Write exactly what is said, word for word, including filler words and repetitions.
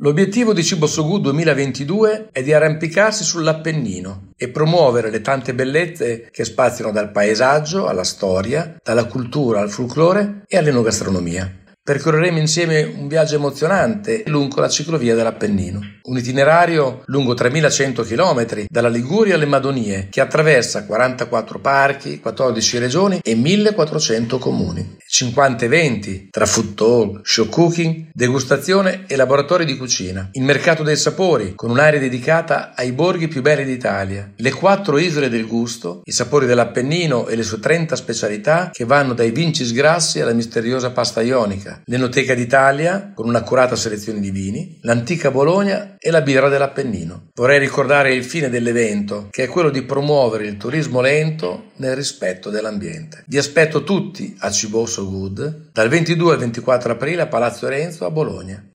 L'obiettivo di Cibo So Good duemilaventidue è di arrampicarsi sull'Appennino e promuovere le tante bellezze che spaziano dal paesaggio alla storia, dalla cultura al folklore e all'enogastronomia. Percorreremo insieme un viaggio emozionante lungo la ciclovia dell'Appennino, un itinerario lungo tremilacento chilometri dalla Liguria alle Madonie che attraversa quarantaquattro parchi, quattordici regioni e millequattrocento comuni, cinquanta eventi tra food talk, show cooking, degustazione e laboratori di cucina, il mercato dei sapori con un'area dedicata ai borghi più belli d'Italia, le quattro isole del gusto, i sapori dell'Appennino e le sue trenta specialità che vanno dai Vincis Grassi alla misteriosa pasta ionica, l'Enoteca d'Italia con un'accurata selezione di vini, l'antica Bologna e la birra dell'Appennino. Vorrei ricordare il fine dell'evento, che è quello di promuovere il turismo lento nel rispetto dell'ambiente. Vi aspetto tutti a Cibo So Good dal ventidue al ventiquattro aprile a Palazzo Renzo a Bologna.